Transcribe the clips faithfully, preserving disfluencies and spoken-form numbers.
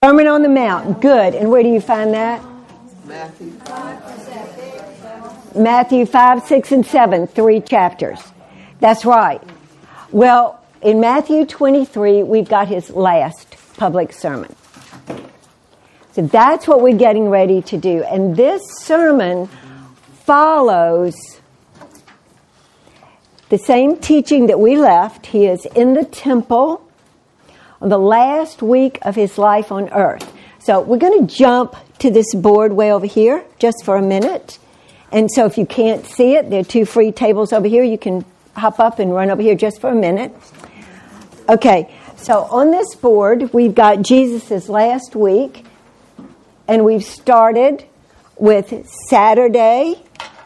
Sermon on the Mount. Good. And where do you find that? Matthew five. Matthew five, six, and seven. Three chapters. That's right. Well, in Matthew twenty-three, we've got his last public sermon. So that's what we're getting ready to do. And this sermon follows the same teaching that we left. He is in the temple on the last week of his life on earth. So we're going to jump to this board way over here just for a minute. And so if you can't see it, there are two free tables over here. You can hop up and run over here just for a minute. Okay, so on this board, we've got Jesus' last week. And we've started with Saturday.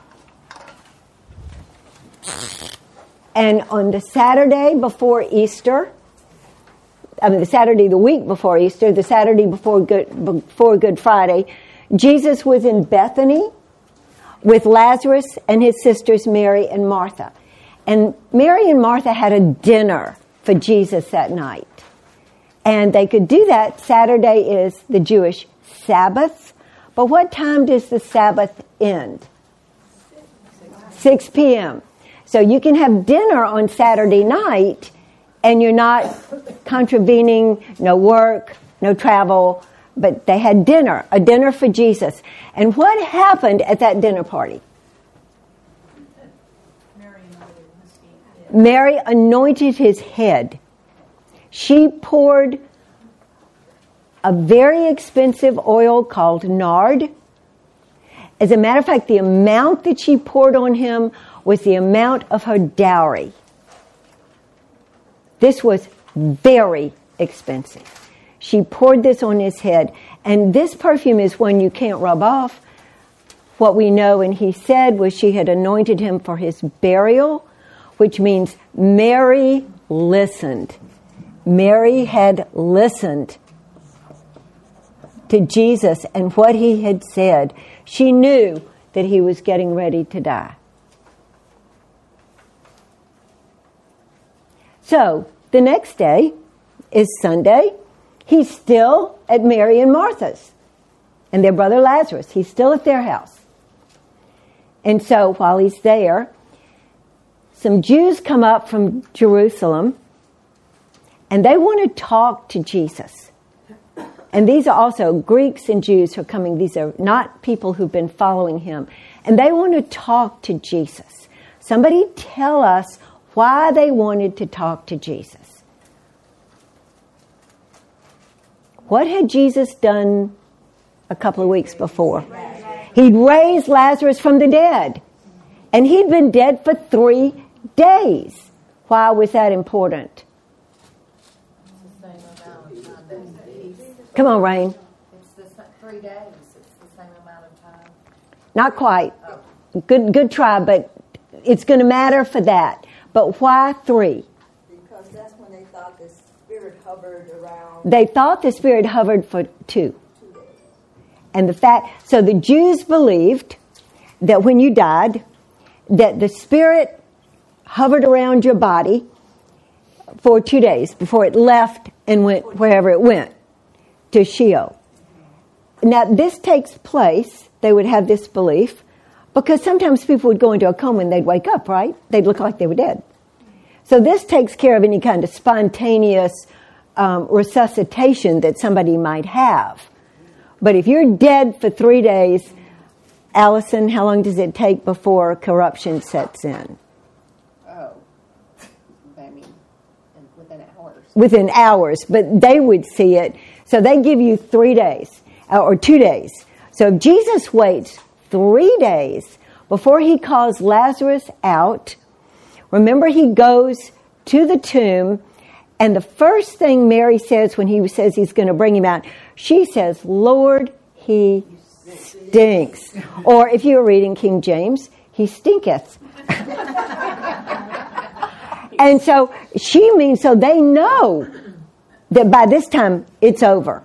And on the Saturday before Easter, I mean the Saturday the week before Easter, the Saturday before Good, before Good Friday, Jesus was in Bethany with Lazarus and his sisters Mary and Martha. And Mary and Martha had a dinner for Jesus that night. And they could do that. Saturday is the Jewish Sabbath. But what time does the Sabbath end? six p.m. So you can have dinner on Saturday night and you're not contravening, no work, no travel, but they had dinner, a dinner for Jesus. And what happened at that dinner party? Mary anointed his head. She poured a very expensive oil called nard. As a matter of fact, the amount that she poured on him was the amount of her dowry. This was very expensive. She poured this on his head. And this perfume is one you can't rub off. What we know, and he said, was she had anointed him for his burial, which means Mary listened. Mary had listened to Jesus and what he had said. She knew that he was getting ready to die. So, the next day is Sunday. He's still at Mary and Martha's and their brother Lazarus. He's still at their house. And so, while he's there, some Jews come up from Jerusalem and they want to talk to Jesus. And these are also Greeks and Jews who are coming. These are not people who've been following him. And they want to talk to Jesus. Somebody tell us why they wanted to talk to Jesus. What had Jesus done a couple of weeks before? He'd raised Lazarus from the dead. And he'd been dead for three days. Why was that important? Come on, Rain. It's the three days. It's the same amount of time. Not quite. Oh. Good, good try, but it's going to matter for that. But why three? Because that's when they thought the Spirit hovered around. They thought the Spirit hovered for two. Two days. And the fact, so the Jews believed that when you died, that the Spirit hovered around your body for two days before it left and went wherever it went. To Sheol. Now, this takes place, they would have this belief, because sometimes people would go into a coma and they'd wake up, right? They'd look like they were dead. So this takes care of any kind of spontaneous um, resuscitation that somebody might have. But if you're dead for three days, Allison, how long does it take before corruption sets in? Oh, I mean, within hours. Within hours, but they would see it. So they give you three days, or two days. So if Jesus waits three days before he calls Lazarus out, remember he goes to the tomb, and the first thing Mary says when he says he's going to bring him out, she says, Lord, he stinks. Or if you're reading King James, he stinketh. And so she means, so they know that by this time, it's over.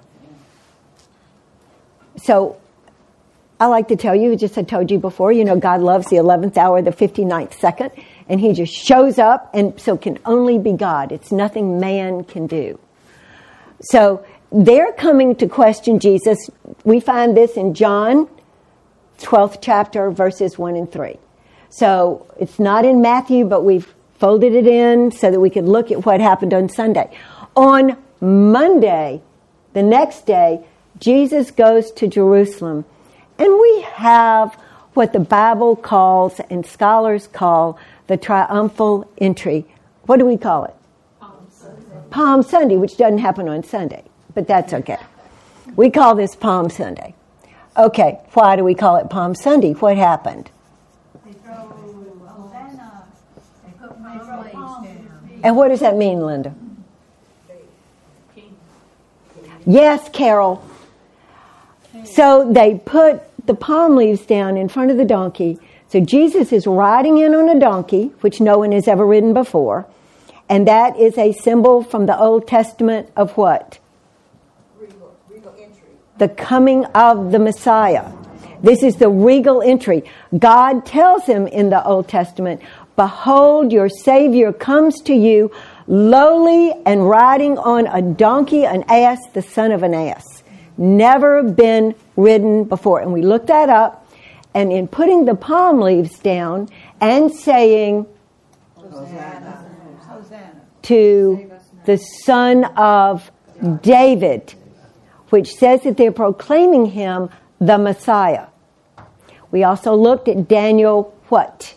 So, I like to tell you, just I told you before, you know, God loves the eleventh hour, the fifty-ninth second, and he just shows up, and so can only be God. It's nothing man can do. So, they're coming to question Jesus. We find this in John twelfth chapter, verses one and three. So it's not in Matthew, but we've folded it in so that we could look at what happened on Sunday. On Monday, the next day, Jesus goes to Jerusalem. And we have what the Bible calls and scholars call the triumphal entry. What do we call it? Palm Sunday. Palm Sunday, which doesn't happen on Sunday, but that's okay. We call this Palm Sunday. Okay, why do we call it Palm Sunday? What happened? They throw Hosanna. They put they throw palms at his feet. And what does that mean, Linda? Yes, Carol. So they put the palm leaves down in front of the donkey. So Jesus is riding in on a donkey, which no one has ever ridden before. And that is a symbol from the Old Testament of what? Regal, regal entry. The coming of the Messiah. This is the regal entry. God tells him in the Old Testament, behold, your Savior comes to you lowly and riding on a donkey, an ass, the son of an ass. Never been ridden before. And we looked that up. And in putting the palm leaves down and saying Hosanna. Hosanna. to the son of David, which says that they're proclaiming him the Messiah. We also looked at Daniel what?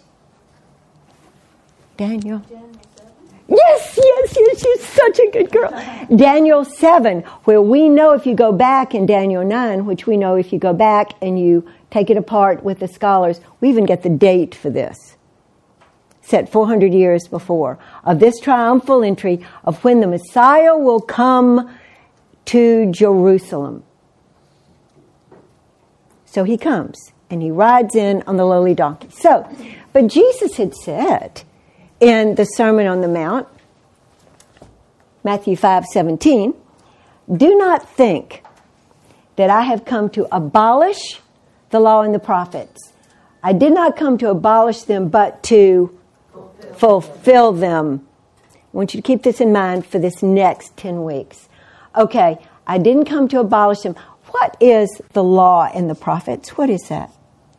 Daniel? Yes, yes, yes, she's such a good girl. Daniel seven, where we know if you go back in Daniel nine, which we know if you go back and you take it apart with the scholars, we even get the date for this. Set four hundred years before, of this triumphal entry of when the Messiah will come to Jerusalem. So he comes and he rides in on the lowly donkey. So, but Jesus had said in the Sermon on the Mount, Matthew five seventeen, do not think that I have come to abolish the law and the prophets. I did not come to abolish them, but to fulfill, fulfill them. I want you to keep this in mind for this next ten weeks. Okay, I didn't come to abolish them. What is the law and the prophets? What is that?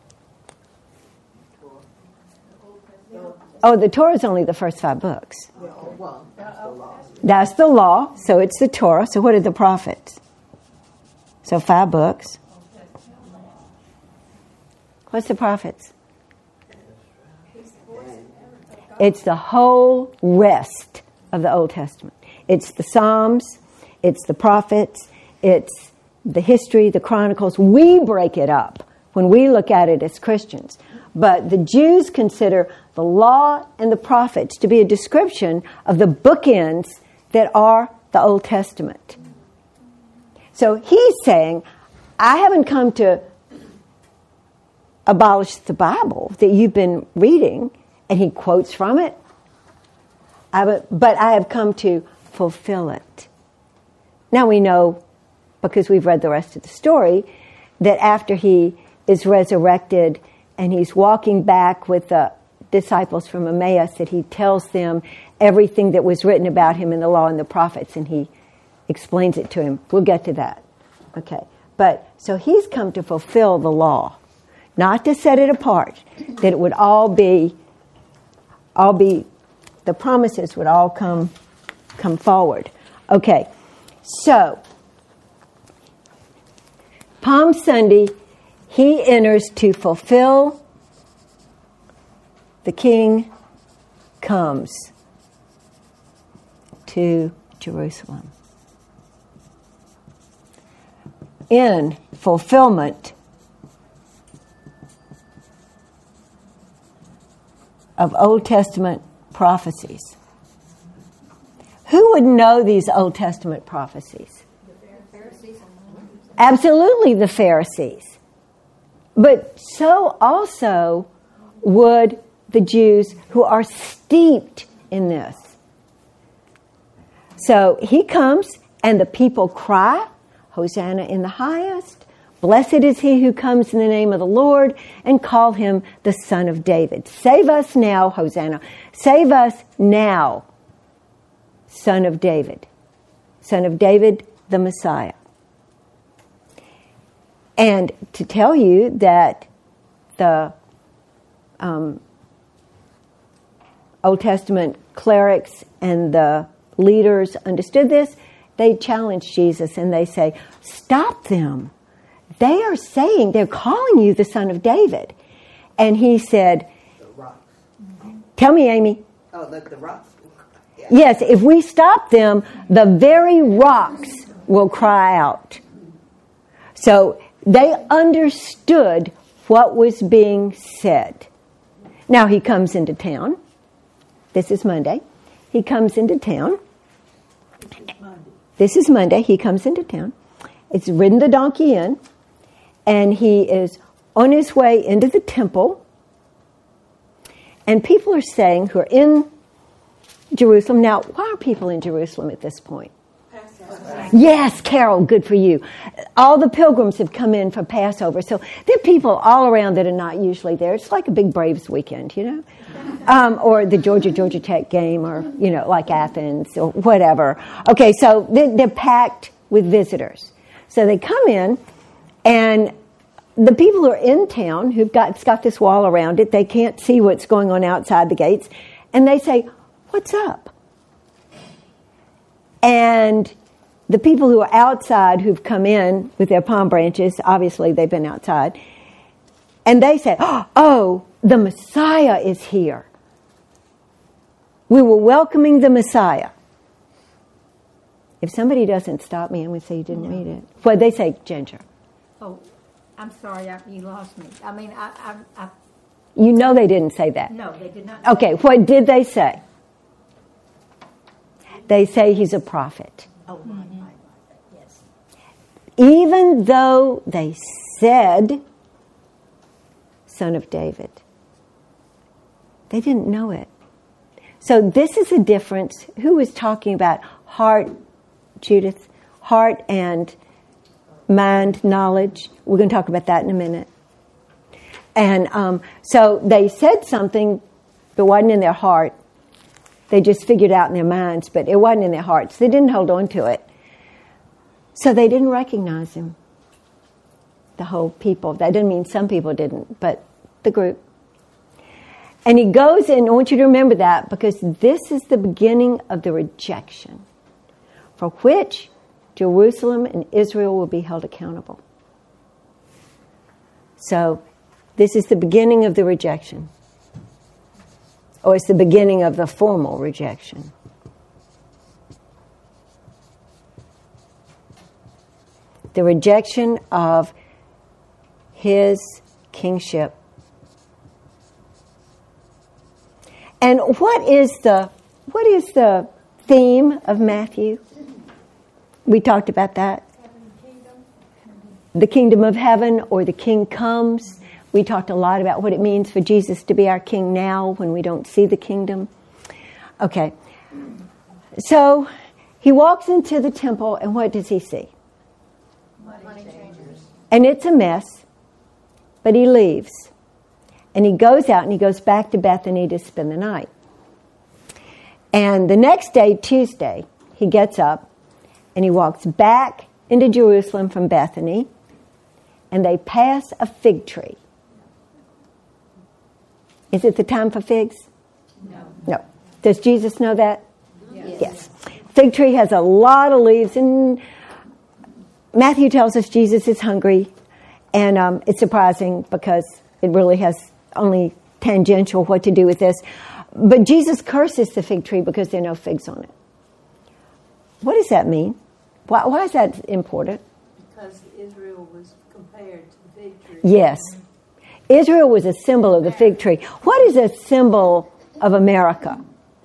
Oh, the Torah is only the first five books. That's the law, so it's the Torah. So what are the prophets? So five books. What's the prophets? It's the whole rest of the Old Testament. It's the Psalms, it's the prophets, it's the history, the Chronicles. We break it up when we look at it as Christians. But the Jews consider the law and the prophets to be a description of the bookends that are the Old Testament. So he's saying, I haven't come to abolish the Bible that you've been reading, and he quotes from it, I, but I have come to fulfill it. Now we know, because we've read the rest of the story, that after he is resurrected and he's walking back with the disciples from Emmaus, that he tells them everything that was written about him in the law and the prophets, and he explains it to him. We'll get to that. Okay. But, so he's come to fulfill the law, not to set it apart, that it would all be, all be, the promises would all come, come forward. Okay. So, Palm Sunday, he enters to fulfill. The King comes to Jerusalem. In fulfillment of Old Testament prophecies. Who would know these Old Testament prophecies? Absolutely the Pharisees. But so also would the Jews who are steeped in this. So he comes and the people cry, Hosanna in the highest. Blessed is he who comes in the name of the Lord, and call him the Son of David. Save us now, Hosanna. Save us now, Son of David. Son of David the Messiah. And to tell you that the um, Old Testament clerics and the leaders understood this, they challenged Jesus and they say, stop them. They are saying, they're calling you the Son of David. And he said, The rocks. tell me, Amy. Oh, the, the rocks. Yeah. Yes, if we stop them, the very rocks will cry out. So they understood what was being said. Now he comes into town. This is Monday. He comes into town. This is Monday. He comes into town. It's ridden the donkey in. And he is on his way into the temple. And people are saying, who are in Jerusalem. Now, why are people in Jerusalem at this point? Passover. Yes, Carol, good for you. All the pilgrims have come in for Passover. So there are people all around that are not usually there. It's like a big Braves weekend, you know? Um, or the Georgia-Georgia Tech game, or, you know, like Athens or whatever. Okay, so they're, they're packed with visitors. So they come in, and the people who are in town, who've got, it's got this wall around it, they can't see what's going on outside the gates, and they say, what's up? And the people who are outside, who've come in with their palm branches, obviously they've been outside, and they say, oh, the Messiah is here. We were welcoming the Messiah. If somebody doesn't stop me, I'm going to say you didn't read it. What they say, Ginger? Oh, I'm sorry, I, you lost me. I mean, I, I, I, You know they didn't say that. no, they did not. Okay, what did they say? They say he's a prophet. Oh, right, right, right, yes. Even though they said Son of David, they didn't know it. So this is a difference. Who was talking about heart, Judith? Heart and mind, knowledge. We're going to talk about that in a minute. And um, so they said something that wasn't in their heart. They just figured out in their minds, but it wasn't in their hearts. They didn't hold on to it. So they didn't recognize him. The whole people. That didn't mean some people didn't, but the group. And he goes in, I want you to remember that, because this is the beginning of the rejection for which Jerusalem and Israel will be held accountable. So this is the beginning of the rejection. Or it's the beginning of the formal rejection. The rejection of his kingship. And what is the what is the theme of Matthew? We talked about that. The kingdom of heaven, or the king comes. We talked a lot about what it means for Jesus to be our king now when we don't see the kingdom. Okay. So he walks into the temple, and what does he see? Money changers. And it's a mess, but he leaves. And he goes out and he goes back to Bethany to spend the night. And the next day, Tuesday, he gets up and he walks back into Jerusalem from Bethany, and they pass a fig tree. Is it the time for figs? No. No. Does Jesus know that? Yes. Yes. Fig tree has a lot of leaves, and Matthew tells us Jesus is hungry, and um, it's surprising because it really has only tangential what to do with this. But Jesus curses the fig tree because there are no figs on it. What does that mean? Why, why is that important? Because Israel was compared to the fig tree. Yes. Israel was a symbol of the fig tree. What is a symbol of America?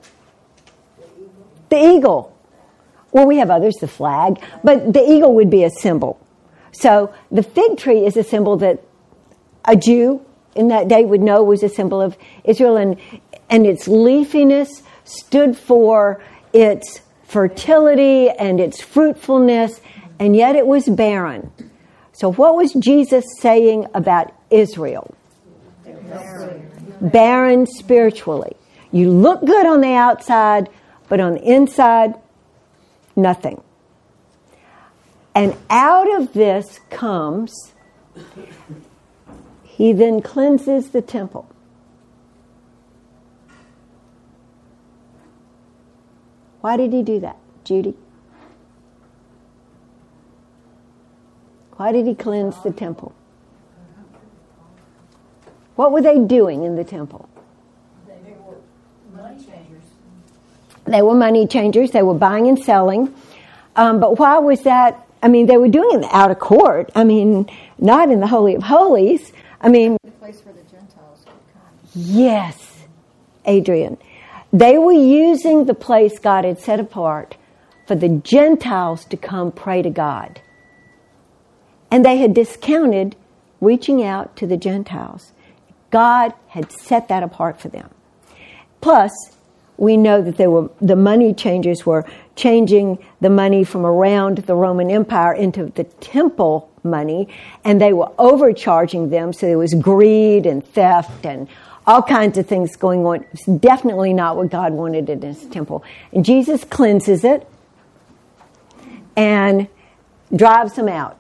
The eagle. Well, we have others, the flag, but the eagle would be a symbol. So the fig tree is a symbol that a Jew in that day would know was a symbol of Israel, and, and its leafiness stood for its fertility and its fruitfulness, and yet it was barren. So what was Jesus saying about Israel? Barren. Barren spiritually. You look good on the outside, but on the inside, nothing. And out of this comes, he then cleanses the temple. Why did he do that, Judy? Why did he cleanse the temple? What were they doing in the temple? They were money changers. They were money changers. They were buying and selling. Um, but why was that? I mean, they were doing it out of court. I mean, not in the Holy of Holies. I mean, The place where the Gentiles would come. yes, Adrian. They were using the place God had set apart for the Gentiles to come pray to God. And they had discounted reaching out to the Gentiles. God had set that apart for them. Plus, we know that they were the money changers were changing the money from around the Roman Empire into the temple money, and they were overcharging them, so there was greed and theft and all kinds of things going on. It's definitely not what God wanted in his temple. And Jesus cleanses it and drives them out.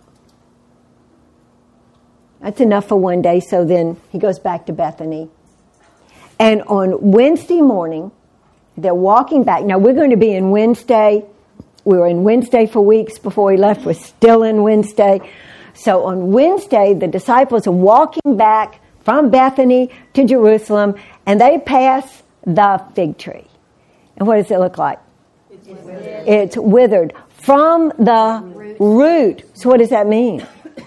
That's enough for one day, so then he goes back to Bethany. And on Wednesday morning, they're walking back. Now, we're going to be in Wednesday. We were in Wednesday for weeks before we left. We're still in Wednesday. So on Wednesday, the disciples are walking back from Bethany to Jerusalem, and they pass the fig tree. And what does it look like? It's withered. It's withered from the root. root. So what does that mean?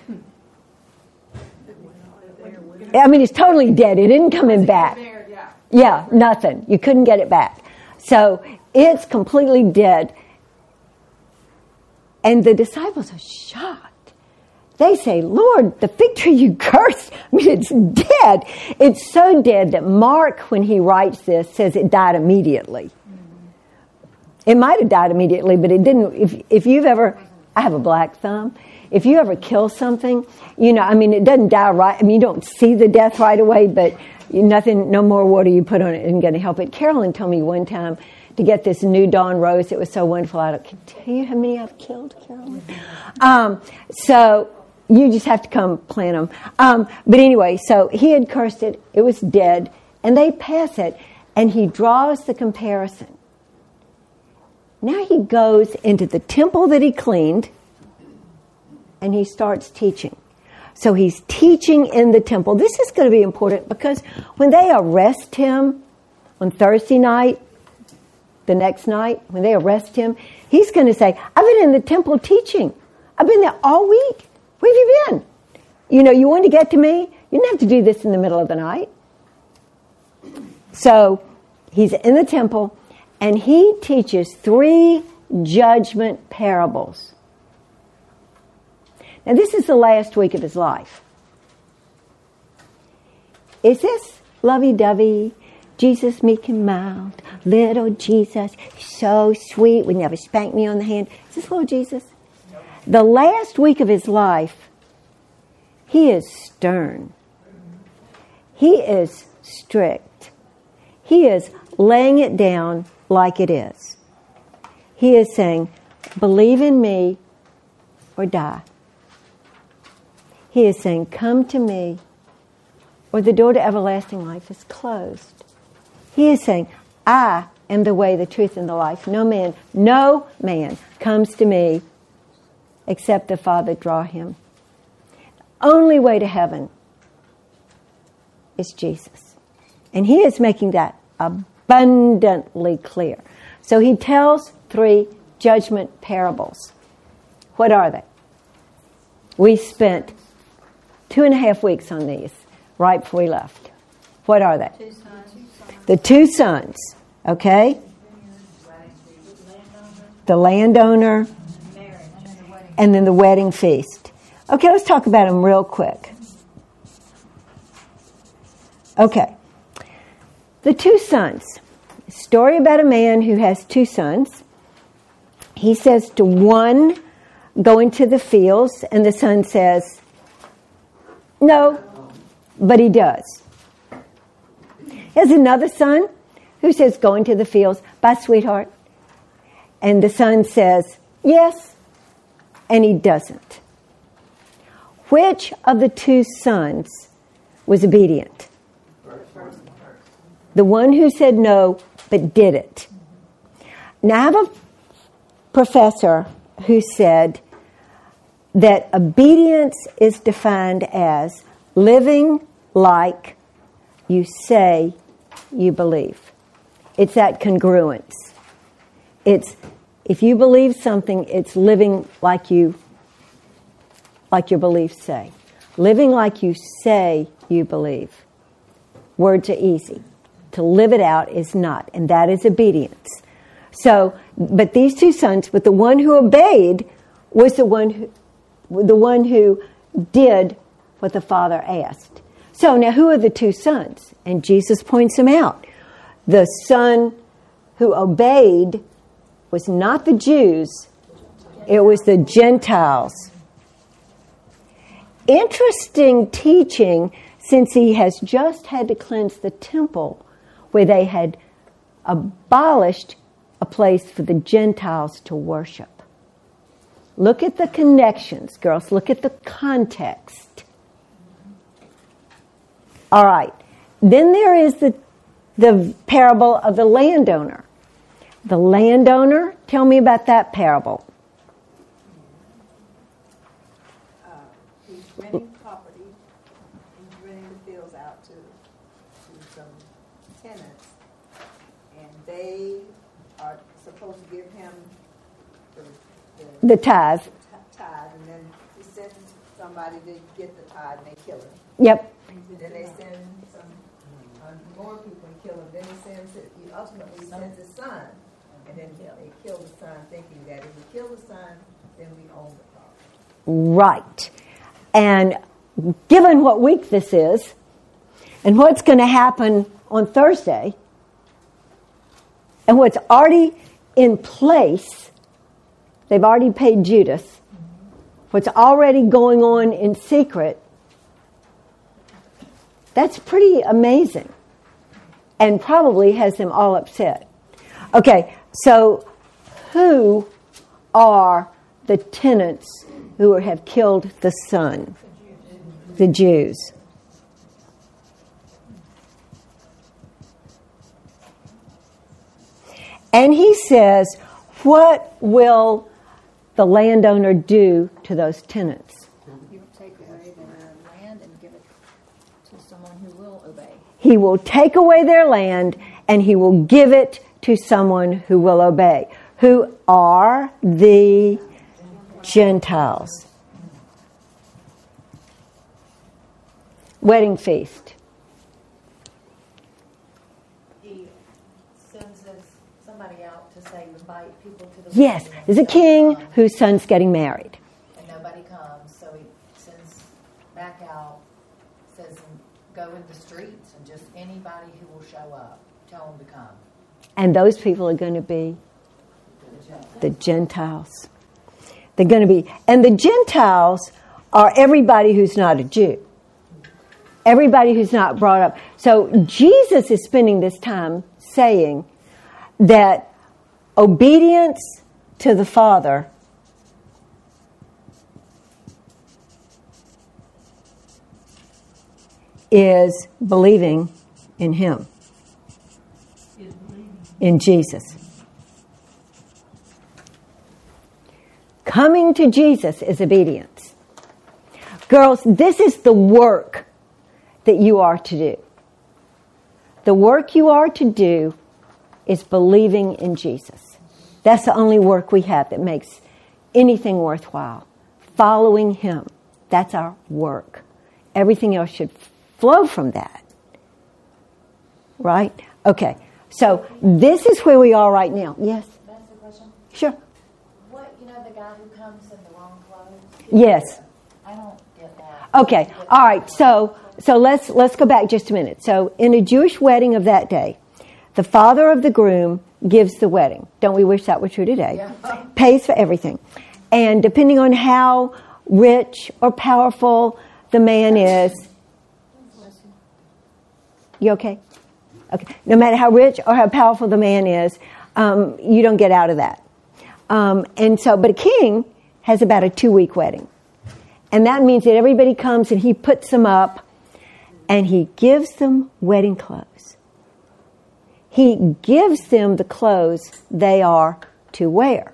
I mean, it's totally dead. It isn't coming back. Yeah, nothing. You couldn't get it back. So it's completely dead. And the disciples are shocked. They say, Lord, the fig tree you cursed, I mean, it's dead. It's so dead that Mark, when he writes this, says it died immediately. It might have died immediately, but it didn't. If, if you've ever, I have a black thumb. If you ever kill something, you know, I mean, it doesn't die right. I mean, you don't see the death right away, but nothing, no more water you put on it isn't going to help it. Carolyn told me one time to get this new dawn rose. It was so wonderful. I can tell you how many I've killed, Carolyn. Um, so you just have to come plant them. Um, but anyway, so he had cursed it. It was dead. And they pass it. And he draws the comparison. Now he goes into the temple that he cleaned. And he starts teaching. So he's teaching in the temple. This is going to be important because when they arrest him on Thursday night, the next night, when they arrest him, he's going to say, I've been in the temple teaching. I've been there all week. Where have you been? You know, you want to get to me? You didn't have to do this in the middle of the night. So he's in the temple and he teaches three judgment parables. Now, this is the last week of his life. Is this lovey-dovey, Jesus meek and mild, little Jesus, so sweet, would never spank me on the hand? Is this little Jesus? No. The last week of his life, he is stern. He is strict. He is laying it down like it is. He is saying, believe in me or die. He is saying, come to me, or the door to everlasting life is closed. He is saying, I am the way, the truth, and the life. No man, no man comes to me except the Father draw him. The only way to heaven is Jesus. And he is making that abundantly clear. So he tells three judgment parables. What are they? We spent two and a half weeks on these right before we left. What are they? Two sons. The two sons, okay? The landowner, and then the wedding feast. Okay, let's talk about them real quick. Okay. The two sons. Story about a man who has two sons. He says to one, go into the fields, and the son says, no, but he does. There's another son who says, go into the fields. Bye, sweetheart. And the son says, yes, and he doesn't. Which of the two sons was obedient? The one who said no, but did it. Now, I have a professor who said that obedience is defined as living like you say you believe. It's that congruence. It's, if you believe something, it's living like you, like your beliefs say. Living like you say you believe. Words are easy. To live it out is not, and that is obedience. So, but these two sons, but the one who obeyed was the one who, the one who did what the father asked. So now who are the two sons? And Jesus points them out. The son who obeyed was not the Jews, it was the Gentiles. Interesting teaching, since he has just had to cleanse the temple where they had abolished a place for the Gentiles to worship. Look at the connections, girls. Look at the context. All right. Then there is the, the parable of the landowner. The landowner, tell me about that parable. Uh, he's renting property, he's renting the fields out to, to some tenants, and they are supposed to give him the, the, The tithe. the tithe, and then he sends somebody to get the tithe, and they kill him. Yep. Then they send some uh, more people and kill him. Then he sends it, he ultimately he sends his son, and then they kill the son, thinking that if we kill the son, then we own the property. Right. And given what week this is, and what's going to happen on Thursday, and what's already in place, they've already paid Judas, what's already going on in secret, that's pretty amazing, and probably has them all upset. Okay, so who are the tenants who have killed the son? The Jews. And he says, what will the landowner do to those tenants? You take away their land and give it to someone who will obey. He will take away their land and he will give it to someone who will obey. Who are the Gentiles. Wedding feast. He sends this, somebody out to say, invite people to the Yes, wedding, there's a and king nobody whose son's getting married. and nobody comes, so he sends back out, says, go in the streets and just anybody who will show up, tell them to come. And those people are going to be the Gentiles. They're going to be, and the Gentiles are everybody who's not a Jew. Everybody who's not brought up. So Jesus is spending this time saying that obedience to the Father is believing in Him, in Jesus. Coming to Jesus is obedience. Girls, this is the work that you are to do. The work you are to do is believing in Jesus. That's the only work we have that makes anything worthwhile. Following Him. That's our work. Everything else should flow from that. Right? Okay. So this is where we are right now. Yes? That's the question. Sure. What, you know, the guy who comes in the wrong clothes? Yes. I don't get that. Okay. All right. So so let's let's go back just a minute. So in a Jewish wedding of that day, the father of the groom gives the wedding. Don't we wish that were true today? Yeah. Pays for everything. And depending on how rich or powerful the man is, you okay? Okay. No matter how rich or how powerful the man is, um, you don't get out of that. Um, and so, but a king has about a two-week wedding. And that means that everybody comes and he puts them up and he gives them wedding clothes. He gives them the clothes they are to wear.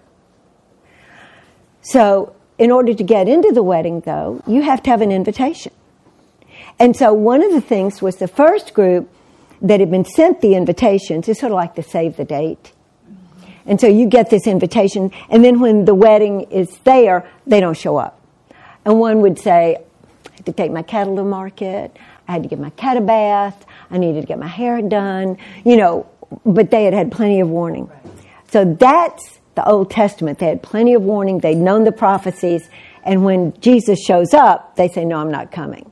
So in order to get into the wedding, though, you have to have an invitation. And so one of the things was the first group that had been sent the invitations is sort of like the save the date. And so you get this invitation, and then when the wedding is there, they don't show up. And one would say, I had to take my cattle to market, I had to give my cat a bath, I needed to get my hair done, you know, but they had had plenty of warning. So that's the Old Testament. They had plenty of warning, they'd known the prophecies, and when Jesus shows up, they say, no, I'm not coming.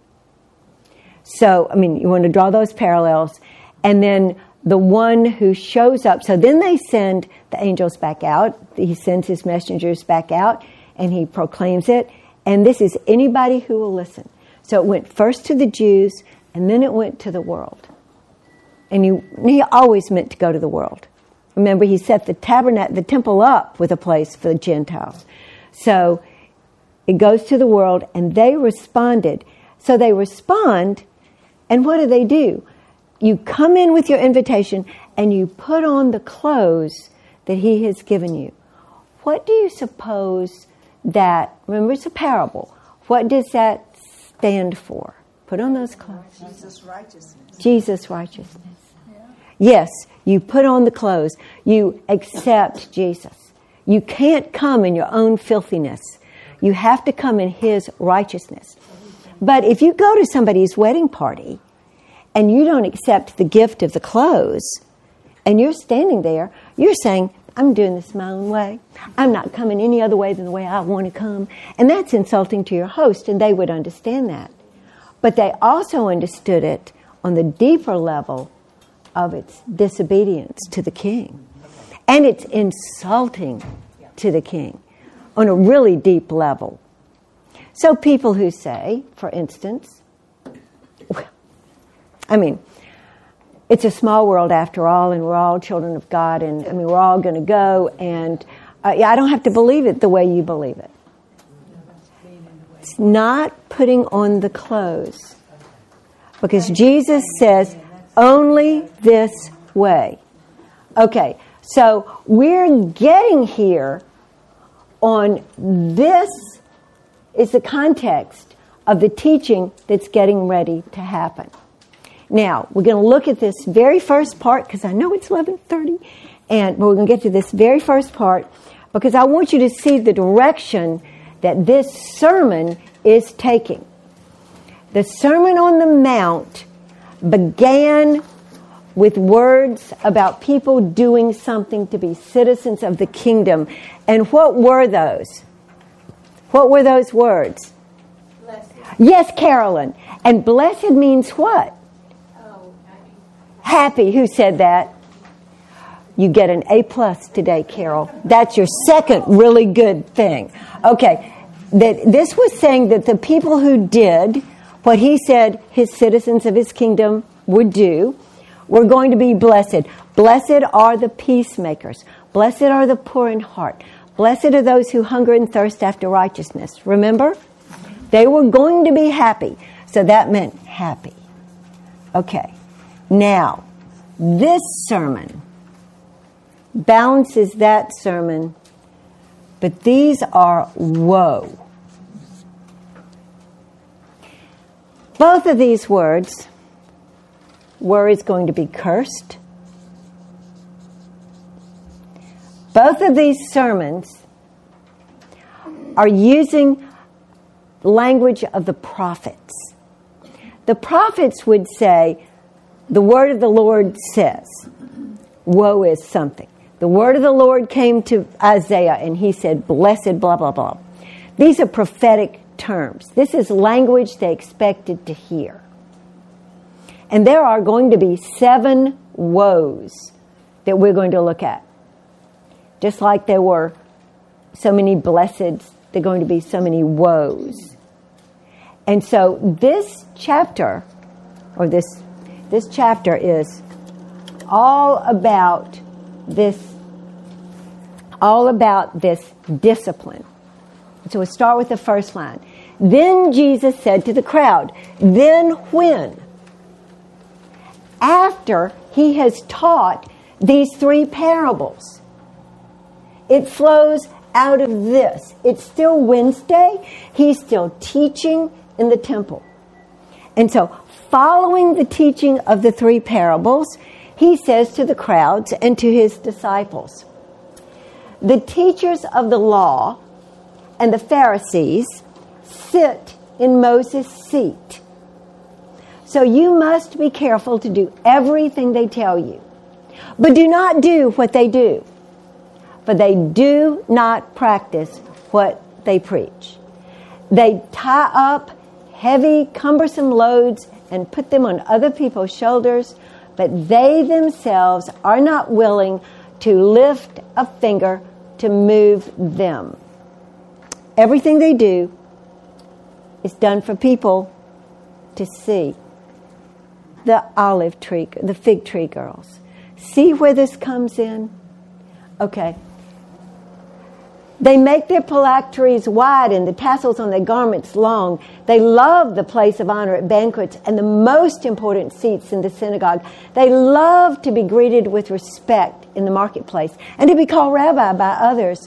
So, I mean, you want to draw those parallels. And then the one who shows up, so then they send the angels back out. He sends his messengers back out, and he proclaims it. And this is anybody who will listen. So it went first to the Jews, and then it went to the world. And he, he always meant to go to the world. Remember, he set the tabernacle, the temple up with a place for the Gentiles. So it goes to the world, and they responded. So they respond, and what do they do? You come in with your invitation, and you put on the clothes that he has given you. What do you suppose that, remember it's a parable, what does that stand for? Put on those clothes. Jesus' righteousness. Jesus' righteousness. Yes, you put on the clothes. You accept Jesus. You can't come in your own filthiness. You have to come in his righteousness. But if you go to somebody's wedding party and you don't accept the gift of the clothes and you're standing there, you're saying, I'm doing this my own way. I'm not coming any other way than the way I want to come. And that's insulting to your host, and they would understand that. But they also understood it on the deeper level of its disobedience to the king. And it's insulting to the king on a really deep level. So people who say, for instance, I mean, it's a small world after all, and we're all children of God, and I mean, we're all going to go, and uh, yeah, I don't have to believe it the way you believe it. It's not putting on the clothes, because Jesus says only this way. Okay, so we're getting here on this is the context of the teaching that's getting ready to happen. Now, we're going to look at this very first part, because I know it's eleven thirty, and we're going to get to this very first part, because I want you to see the direction that this sermon is taking. The Sermon on the Mount began with words about people doing something to be citizens of the kingdom. And what were those? What were those words? Blessed. Yes, Carolyn. And blessed means what? Oh, happy. Happy. Who said that? You get an A plus today, Carol. That's your second really good thing. Okay. That this was saying that the people who did what he said his citizens of his kingdom would do were going to be blessed. Blessed are the peacemakers. Blessed are the poor in heart. Blessed are those who hunger and thirst after righteousness. Remember? They were going to be happy. So that meant happy. Okay. Now, this sermon balances that sermon, but these are woe. Both of these words, were is going to be cursed. Both of these sermons are using language of the prophets. The prophets would say, the word of the Lord says, woe is something. The word of the Lord came to Isaiah and he said, blessed, blah, blah, blah. These are prophetic terms. This is language they expected to hear. And there are going to be seven woes that we're going to look at. Just like there were so many blesseds, there are going to be so many woes. And so this chapter, or this this chapter is all about this, all about this discipline. So we'll start with the first line. Then Jesus said to the crowd, then when? After he has taught these three parables. It flows out of this. It's still Wednesday. He's still teaching in the temple. And so, following the teaching of the three parables, he says to the crowds and to his disciples, the teachers of the law and the Pharisees sit in Moses' seat. So you must be careful to do everything they tell you. But do not do what they do, for they do not practice what they preach. They tie up heavy, cumbersome loads and put them on other people's shoulders, but they themselves are not willing to lift a finger to move them. Everything they do is done for people to see. The olive tree, the fig tree girls. See where this comes in? Okay. They make their phylacteries wide and the tassels on their garments long. They love the place of honor at banquets and the most important seats in the synagogue. They love to be greeted with respect in the marketplace and to be called rabbi by others.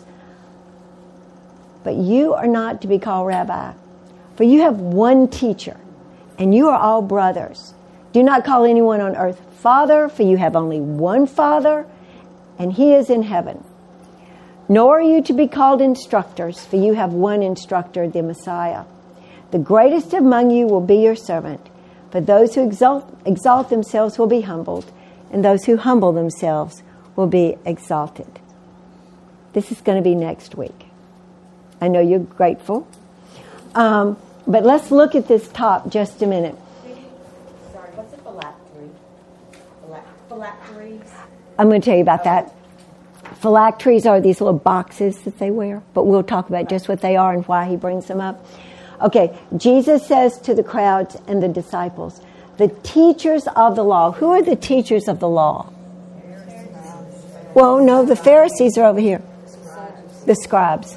But you are not to be called rabbi, for you have one teacher, and you are all brothers. Do not call anyone on earth Father, for you have only one Father, and he is in heaven. Nor are you to be called instructors, for you have one instructor, the Messiah. The greatest among you will be your servant, for those who exalt, exalt themselves will be humbled, and those who humble themselves will be exalted. This is going to be next week. I know you're grateful. Um, but let's look at this top just a minute. Sorry, what's a phylactery? Phylacteries? I'm going to tell you about that. Phylacteries are these little boxes that they wear, but we'll talk about just what they are and why he brings them up. Okay, Jesus says to the crowds and the disciples, the teachers of the law. Who are the teachers of the law? Well, no, the Pharisees are over here. The scribes.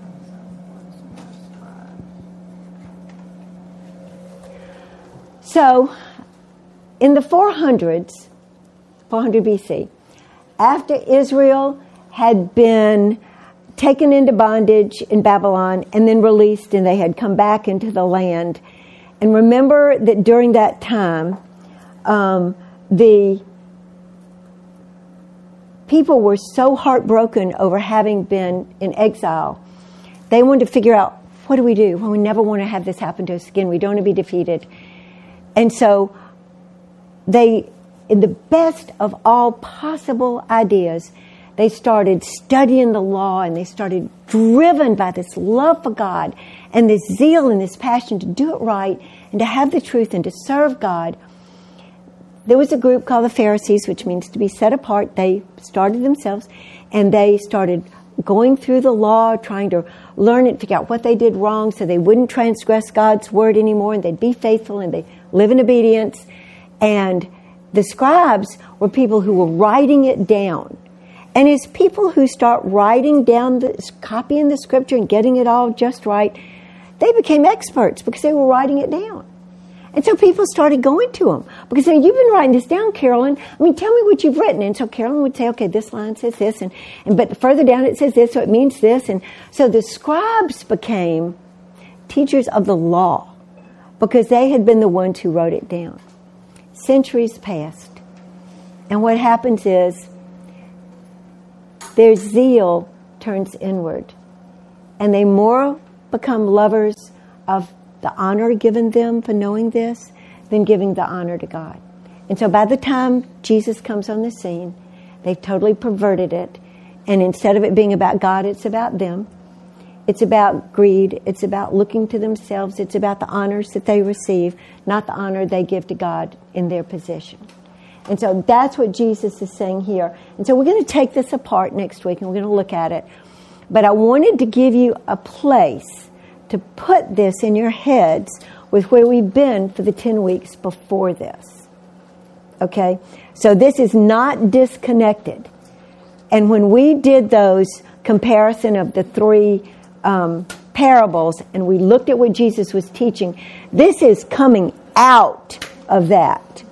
So, in the four hundreds, four hundred B C, after Israel had been taken into bondage in Babylon and then released, and they had come back into the land. And remember that during that time, um, the people were so heartbroken over having been in exile. They wanted to figure out, what do we do? Well, we never want to have this happen to us again. We don't want to be defeated. And so they, in the best of all possible ideas, they started studying the law, and they started driven by this love for God and this zeal and this passion to do it right and to have the truth and to serve God. There was a group called the Pharisees, which means to be set apart. They started themselves, and they started going through the law, trying to learn and figure out what they did wrong so they wouldn't transgress God's word anymore, and they'd be faithful and they live in obedience. And the scribes were people who were writing it down. And as people who start writing down, the, copying the scripture and getting it all just right, they became experts because they were writing it down. And so people started going to them because they, you've been writing this down, Carolyn. I mean, tell me what you've written. And so Carolyn would say, okay, this line says this, and, and but further down it says this, so it means this. And so the scribes became teachers of the law because they had been the ones who wrote it down. Centuries passed. And what happens is their zeal turns inward, and they more become lovers of the honor given them for knowing this than giving the honor to God. And so by the time Jesus comes on the scene, they've totally perverted it. And instead of it being about God, it's about them. It's about greed. It's about looking to themselves. It's about the honors that they receive, not the honor they give to God in their position. And so that's what Jesus is saying here. And so we're going to take this apart next week, and we're going to look at it. But I wanted to give you a place to put this in your heads with where we've been for the ten weeks before this. Okay? So this is not disconnected. And when we did those comparison of the three um, parables and we looked at what Jesus was teaching, this is coming out of that.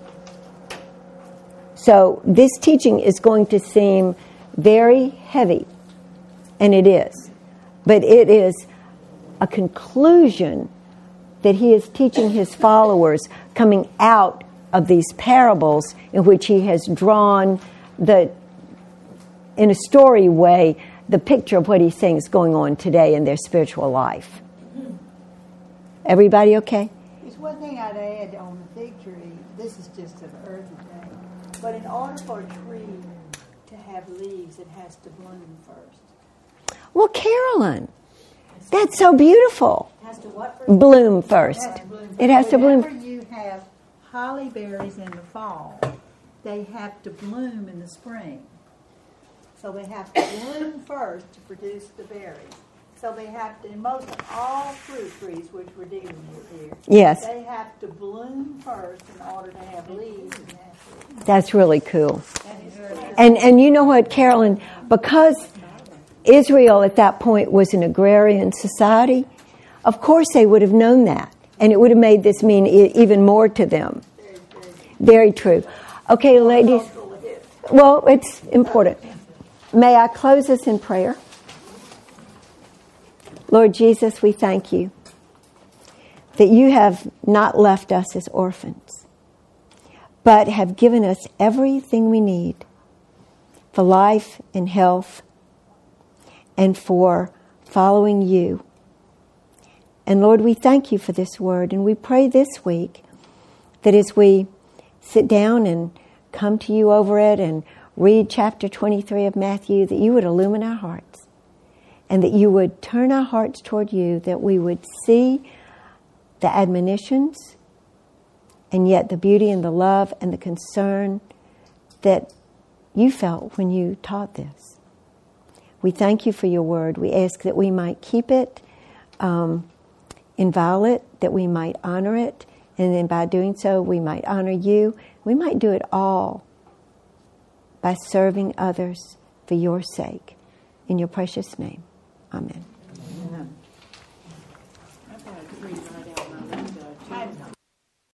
So this teaching is going to seem very heavy, and it is. But it is a conclusion that he is teaching his followers coming out of these parables in which he has drawn the, in a story way, the picture of what he's saying is going on today in their spiritual life. Everybody okay? There's one thing I'd add on the fig tree. This is just an earthy thing. But in order for a tree to have leaves, it has to bloom first. Well, Carolyn, that's so beautiful. It has to what first? Bloom first. It has to bloom first. It has to bloom. Whenever you have holly berries in the fall, they have to bloom in the spring. So they have to bloom first to produce the berries. So they have to, in most of all fruit trees, which we're dealing with here, Yes. they have to bloom first in order to have leaves. And have That's really cool. that is very And and you know what, Carolyn, because Israel at that point was an agrarian society, of course they would have known that. And it would have made this mean e- even more to them. Very true. Okay, ladies. Well, it's important. May I close us in prayer? Lord Jesus, we thank you that you have not left us as orphans, but have given us everything we need for life and health and for following you. And Lord, we thank you for this word, and we pray this week that as we sit down and come to you over it and read chapter twenty-three of Matthew, that you would illumine our hearts and that you would turn our hearts toward you, that we would see the admonitions and yet the beauty and the love and the concern that you felt when you taught this. We thank you for your word. We ask that we might keep it um, inviolate, that we might honor it, and then by doing so we might honor you. We might do it all by serving others for your sake. In your precious name, amen.